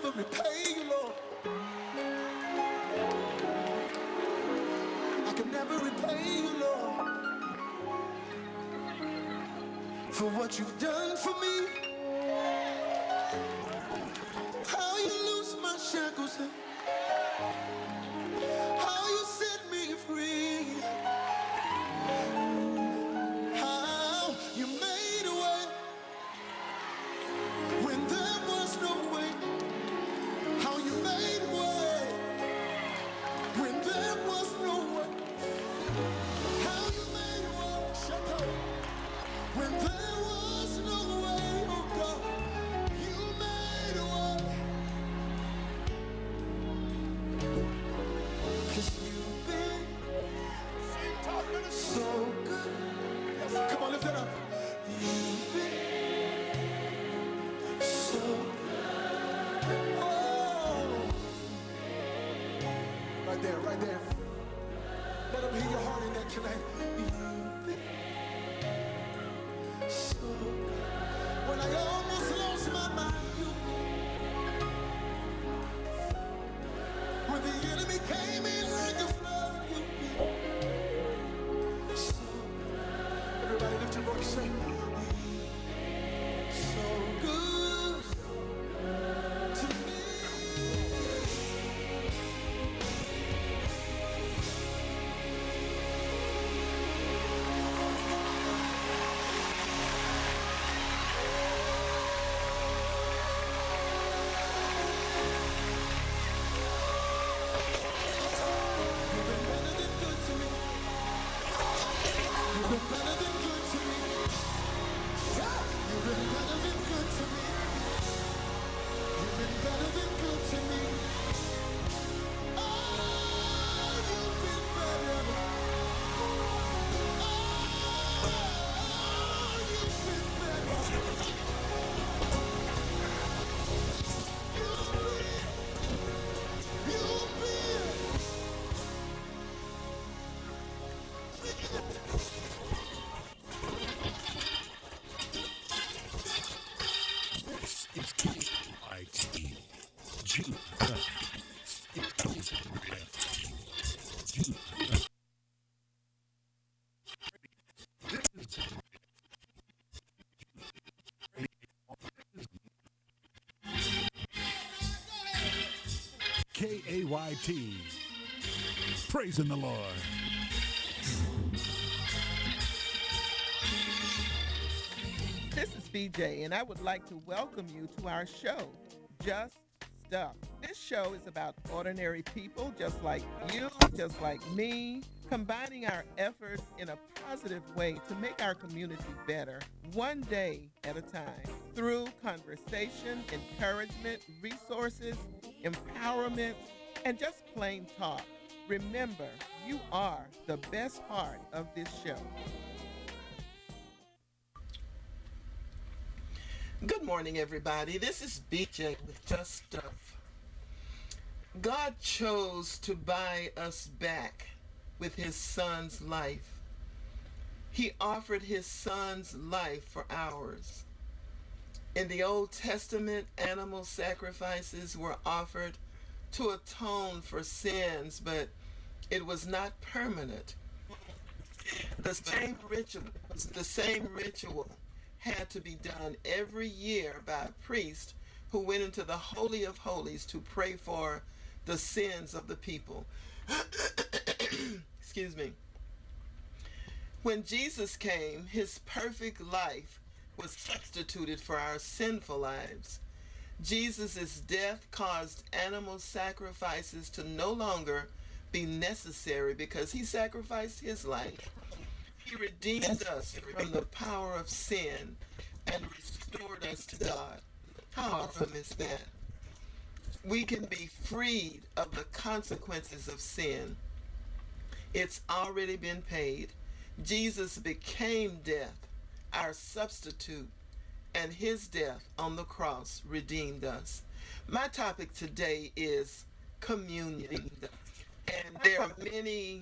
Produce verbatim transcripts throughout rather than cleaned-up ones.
never repay you, Lord. I can never repay you, Lord, for what you've done for me. How you loose my shackles, and how you set me free. How you made a way when there was no way. How you made a way when there was no way. How you made a way, shut up, when there was no way, oh God. You made a way, 'cause you've been so good. Come on, lift it up. You've been so good. Oh, right there, right there. Let them hear your heart in that tonight. You've been so good. When I almost lost my mind, you, when the enemy came in like a flood, you been so good. Everybody lift your voice, say, so good to me. You've been better than good to me. You've been better than good to me. Yeah. You've been better than good to me. You've been better than good to me. Oh, you've been better. Oh, you've been better. You've been, you've been. It's K I T. Judah. It goes Judah. K A Y T. Praising the Lord. This is B J, and I would like to welcome you to our show, Just Stuff. This show is about ordinary people just like you, just like me, combining our efforts in a positive way to make our community better, one day at a time, through conversation, encouragement, resources, empowerment, and just plain talk. Remember, you are the best part of this show. Good morning, everybody. This is B J with Just Stuff. God chose to buy us back with his son's life. He offered his son's life for ours. In the Old Testament, animal sacrifices were offered to atone for sins, but it was not permanent. The same ritual, the same ritual had to be done every year by a priest who went into the Holy of Holies to pray for the sins of the people. Excuse me. When Jesus came, his perfect life was substituted for our sinful lives. Jesus' death caused animal sacrifices to no longer be necessary because he sacrificed his life. He redeemed us from the power of sin and restored us to God. How awesome is that? We can be freed of the consequences of sin. It's already been paid. Jesus became death, our substitute, and his death on the cross redeemed us. My topic today is communion. And there are many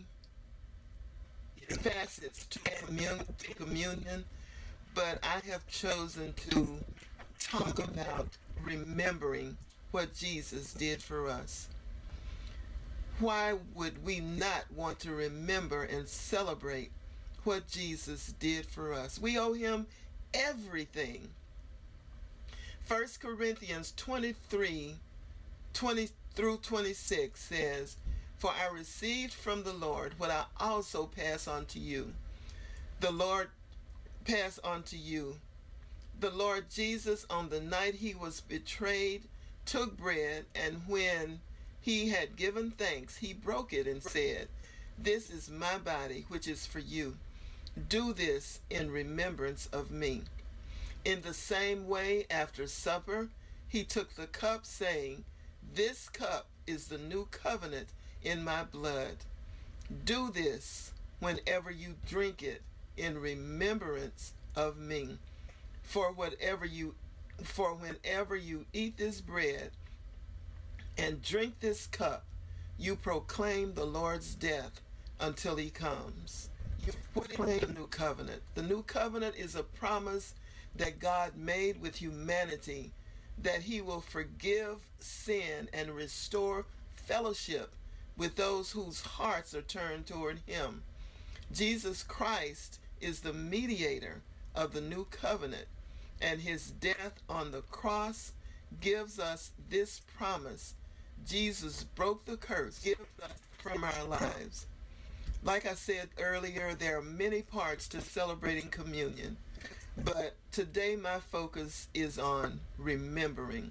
facets to communion, to communion, but I have chosen to talk about remembering what Jesus did for us. Why would we not want to remember and celebrate what Jesus did for us? We owe him everything. First Corinthians twenty-three, twenty through twenty-six says, "For I received from the Lord what I also pass on to you. The Lord pass on to you. The Lord Jesus, on the night he was betrayed, took bread, and when he had given thanks, he broke it and said, 'This is my body, which is for you. Do this in remembrance of me.' In the same way, after supper, he took the cup, saying, 'This cup is the new covenant in my blood. Do this whenever you drink it in remembrance of me. For whatever you for whenever you eat this bread and drink this cup, you proclaim the Lord's death until he comes.'" You proclaim the new covenant. The new covenant is a promise that God made with humanity, that he will forgive sin and restore fellowship with those whose hearts are turned toward him. Jesus Christ is the mediator of the new covenant, and his death on the cross gives us this promise. Jesus broke the curse from our lives. Like I said earlier, there are many parts to celebrating communion, but today my focus is on remembering.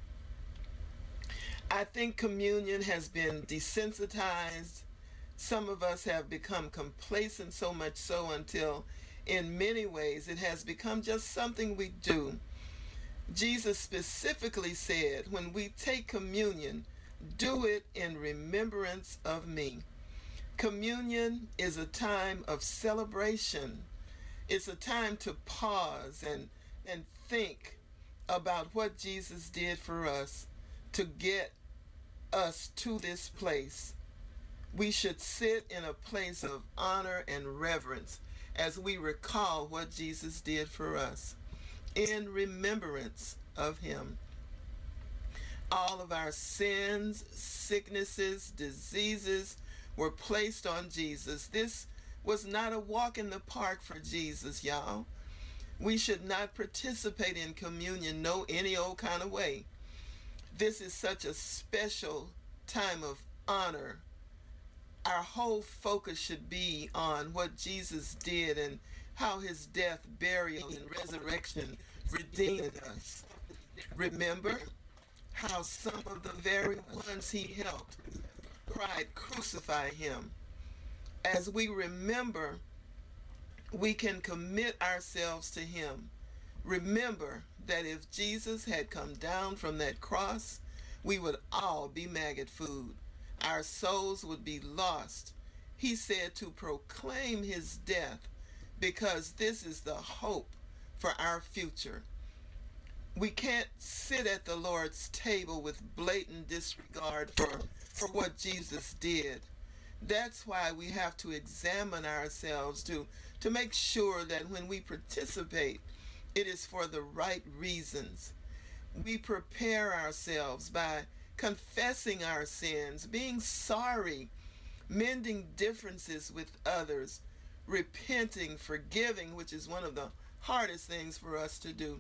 I think communion has been desensitized. Some of us have become complacent, so much so until in many ways it has become just something we do. Jesus specifically said, when we take communion, do it in remembrance of me. Communion is a time of celebration. It's a time to pause and, and think about what Jesus did for us to get us to this place. We should sit in a place of honor and reverence as we recall what Jesus did for us in remembrance of him. All of our sins, sicknesses, diseases were placed on Jesus. This was not a walk in the park for Jesus, y'all. We should not participate in communion no any old kind of way. This is such a special time of honor. Our whole focus should be on what Jesus did and how his death, burial, and resurrection redeemed us. Remember how some of the very ones he helped cried, "Crucify him." As we remember, we can commit ourselves to him. Remember that if Jesus had come down from that cross, we would all be maggot food. Our souls would be lost. He said to proclaim his death because this is the hope for our future. We can't sit at the Lord's table with blatant disregard for, for what Jesus did. That's why we have to examine ourselves to, to make sure that when we participate, it is for the right reasons. We prepare ourselves by confessing our sins, being sorry, mending differences with others, repenting, forgiving, which is one of the hardest things for us to do.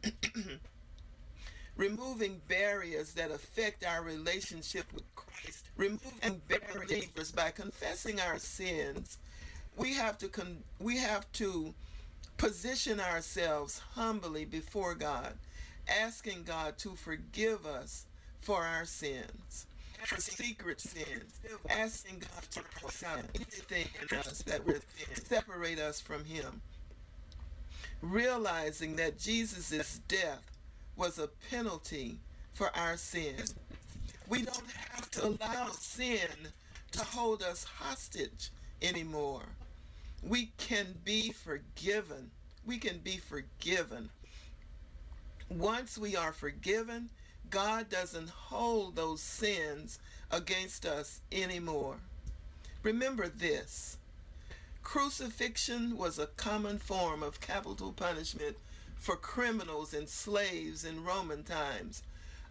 Removing barriers that affect our relationship with Christ, removing barriers by confessing our sins. We have to con- we have to position ourselves humbly before God, asking God to forgive us for our sins, for secret sins, asking God to cast out anything in us that would separate us from him. Realizing that Jesus' death was a penalty for our sin. We don't have to allow sin to hold us hostage anymore. We can be forgiven. We can be forgiven. Once we are forgiven, God doesn't hold those sins against us anymore. Remember this. Crucifixion was a common form of capital punishment for criminals and slaves in Roman times.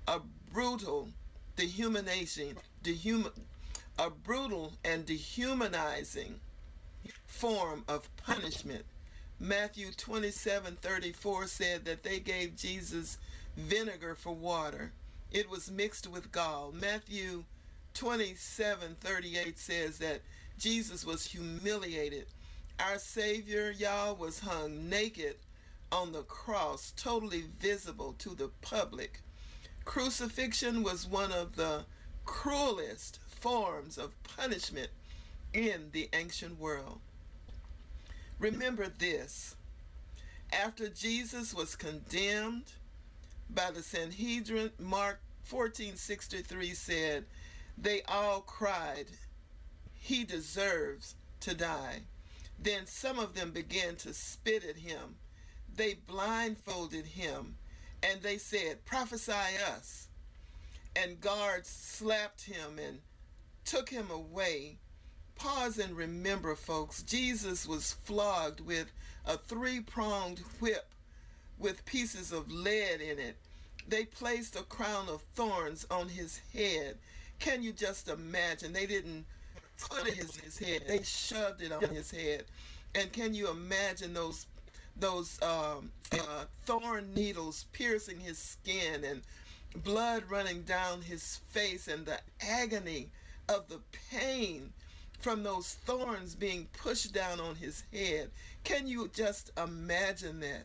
a brutal dehumanizing, dehuman, a brutal and dehumanizing form of punishment. Matthew twenty-seven thirty-four said that they gave Jesus vinegar for water. It was mixed with gall. Matthew twenty-seven thirty-eight says that Jesus was humiliated. Our Savior, y'all, was hung naked on the cross, totally visible to the public. Crucifixion was one of the cruelest forms of punishment in the ancient world. Remember this: after Jesus was condemned by the Sanhedrin, Mark fourteen sixty-three said, they all cried, he deserves to die. Then some of them began to spit at him. They blindfolded him, and they said, prophesy us. And guards slapped him and took him away. Pause and remember, folks, Jesus was flogged with a three-pronged whip with pieces of lead in it. They placed a crown of thorns on his head. Can you just imagine? They didn't put it in his head. They shoved it on his head. And can you imagine those those um, uh, thorn needles piercing his skin and blood running down his face, and the agony of the pain from those thorns being pushed down on his head? Can you just imagine that?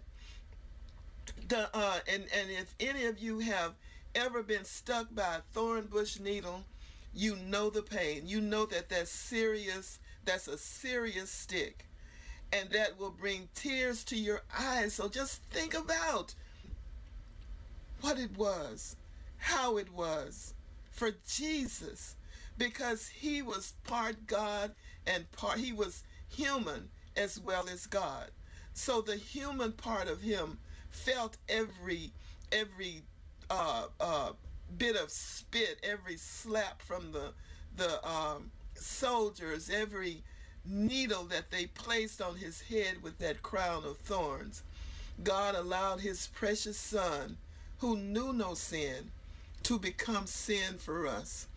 The uh, and, and if any of you have ever been stuck by a thorn bush needle, you know the pain. You know that that's serious. That's a serious stick. And that will bring tears to your eyes. So just think about what it was, how it was for Jesus, because he was part God and part, he was human as well as God. So the human part of him felt every, every uh, uh, bit of spit, every slap from the, the um, soldiers, every needle that they placed on his head with that crown of thorns. God allowed his precious son, who knew no sin, to become sin for us.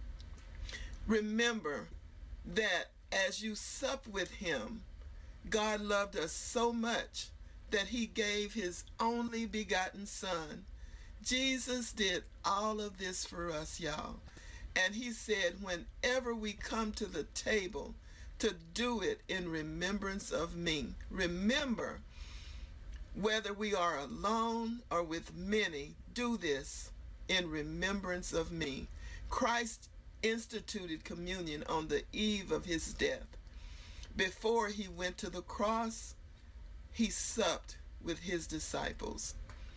Remember that as you sup with him, God loved us so much that he gave his only begotten son. Jesus did all of this for us, y'all. And he said, whenever we come to the table, to do it in remembrance of me. Remember, whether we are alone or with many, do this in remembrance of me. Christ instituted communion on the eve of his death. Before he went to the cross, he supped with his disciples.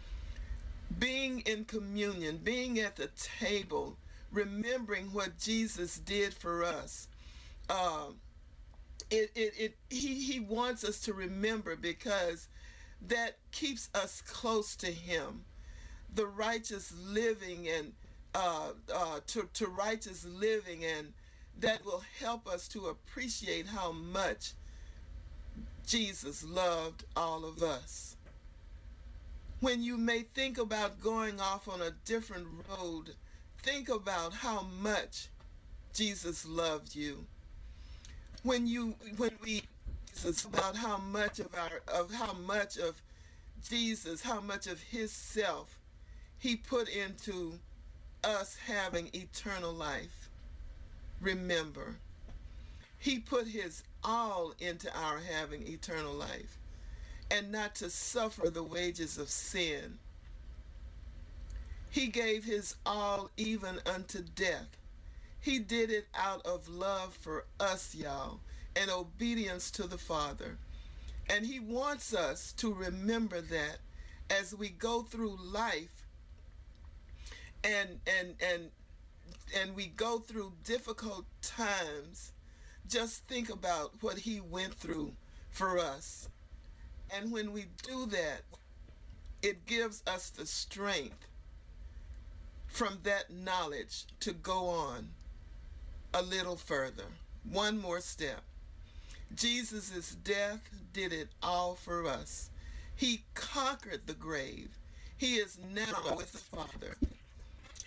Being in communion, being at the table, remembering what Jesus did for us, uh, It, it, it, he, he wants us to remember, because that keeps us close to him. The righteous living and uh, uh, to, to righteous living, and that will help us to appreciate how much Jesus loved all of us. When you may think about going off on a different road, think about how much Jesus loved you. When you, when we, it's about how much of our, of how much of Jesus, how much of his self he put into us having eternal life. Remember, he put his all into our having eternal life, and not to suffer the wages of sin. He gave his all even unto death. He did it out of love for us, y'all, and obedience to the Father. And he wants us to remember that as we go through life and and and and we go through difficult times. Just think about what he went through for us. And when we do that, it gives us the strength from that knowledge to go on a little further, one more step. Jesus' death did it all for us. He conquered the grave. He is now with the Father.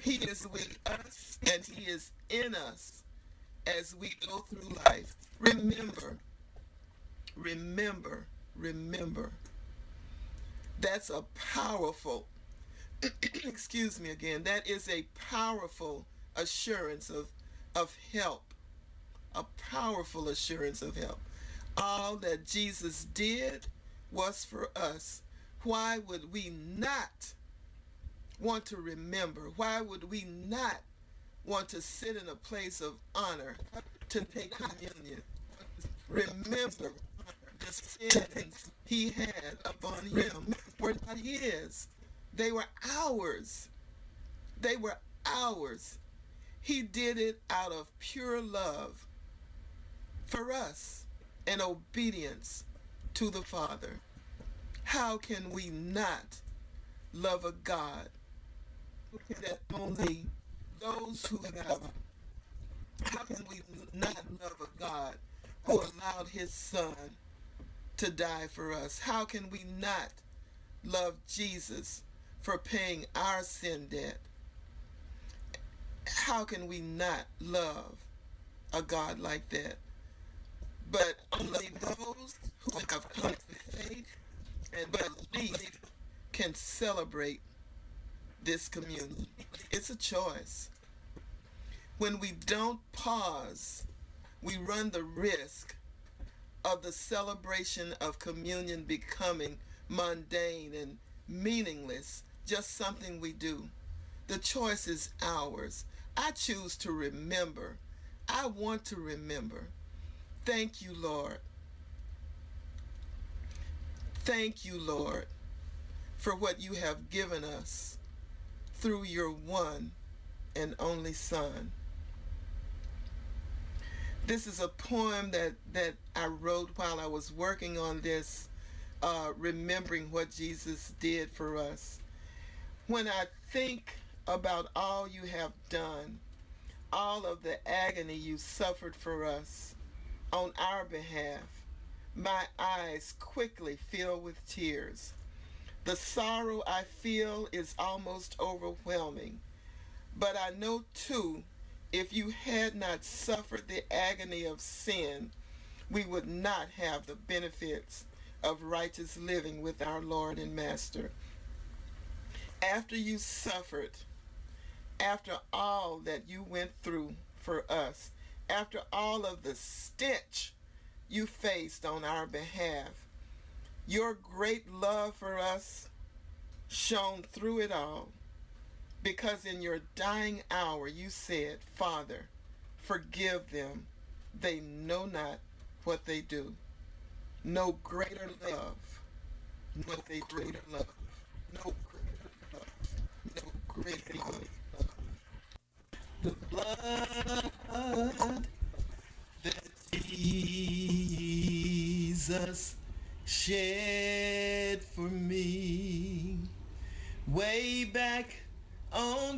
He is with us and he is in us as we go through life. Remember, remember, remember. That's a powerful, excuse me again, that is a powerful assurance of, of help. A powerful assurance of help. All that Jesus did was for us. Why would we not want to remember? Why would we not want to sit in a place of honor to take communion? Remember, the sins he had upon him were not his. They were ours. They were ours. He did it out of pure love for us and obedience to the Father. How can we not love a God that only those who have, how can we not love a God who allowed his son to die for us? How can we not love Jesus for paying our sin debt? How can we not love a God like that? But only those who have come to faith and believe can celebrate this communion. It's a choice. When we don't pause, we run the risk of the celebration of communion becoming mundane and meaningless, just something we do. The choice is ours. I choose to remember. I want to remember. Thank you, Lord. Thank you, Lord, for what you have given us through your one and only Son. This is a poem that, that I wrote while I was working on this, uh, remembering what Jesus did for us. When I think about all you have done, all of the agony you suffered for us on our behalf, my eyes quickly fill with tears. The sorrow I feel is almost overwhelming, but I know too, if you had not suffered the agony of sin, we would not have the benefits of righteous living with our Lord and Master. After you suffered, after all that you went through for us, after all of the stench you faced on our behalf, your great love for us shone through it all, because in your dying hour you said, Father, forgive them. They know not what they do. No greater love, no greater love, no greater love, no greater love. The blood that Jesus shed for me way back on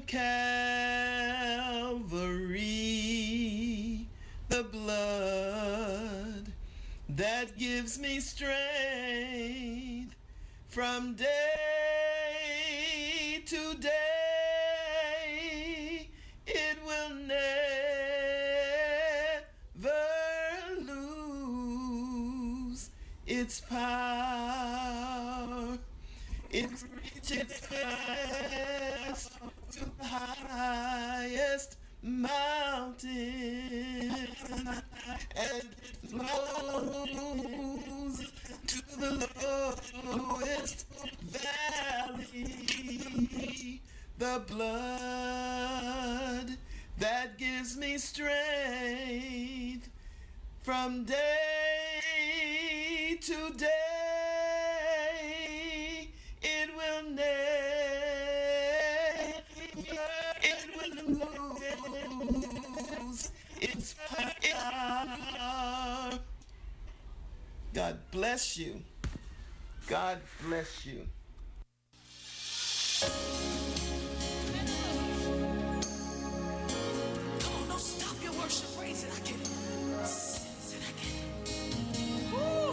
Calvary, the blood that gives me strength from day to day. It will never lose its power. It reaches past to the highest mountain, and it flows to the lowest valley. The blood that gives me strength from day to day. It will never, it will lose its power. God bless you. God bless you. Come on, don't stop your worship. Praise it. I can sense it. I can. Woo.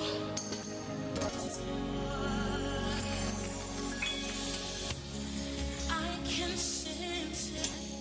I can sense it.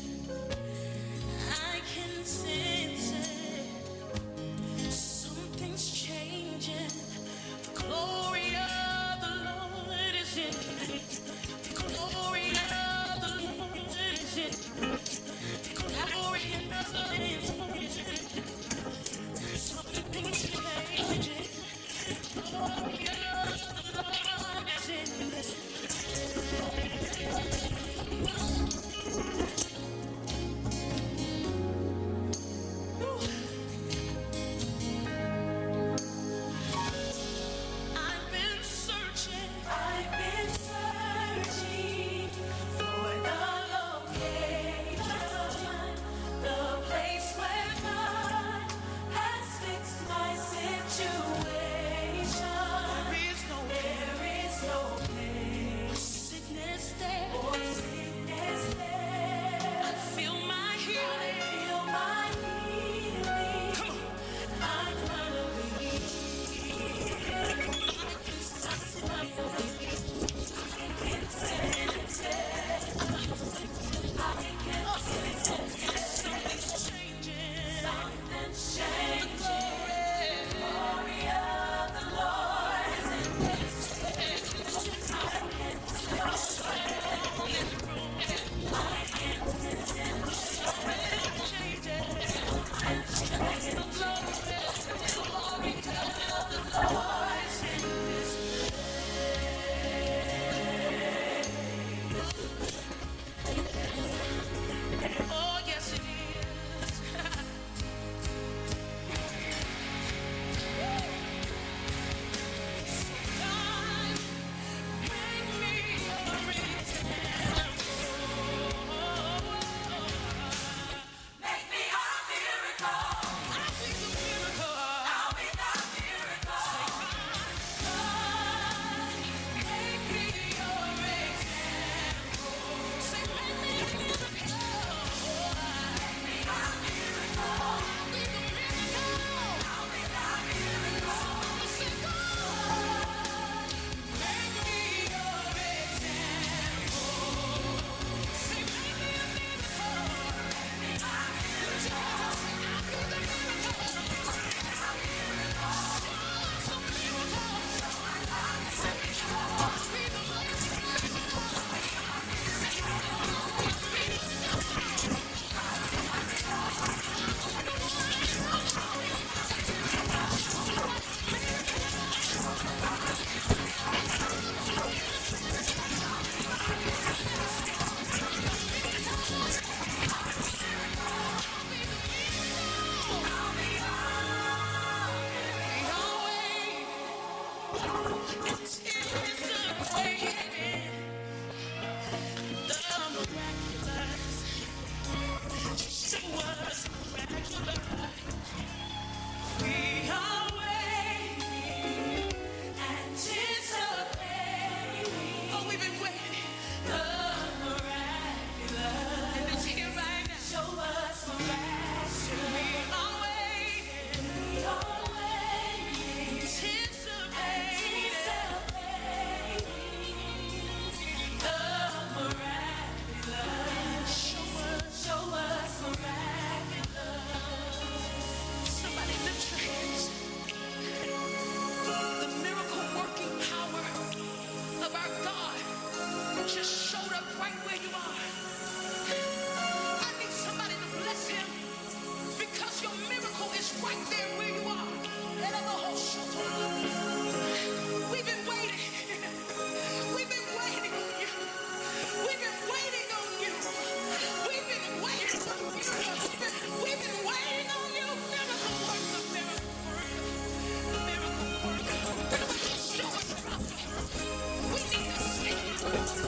Hallelujah.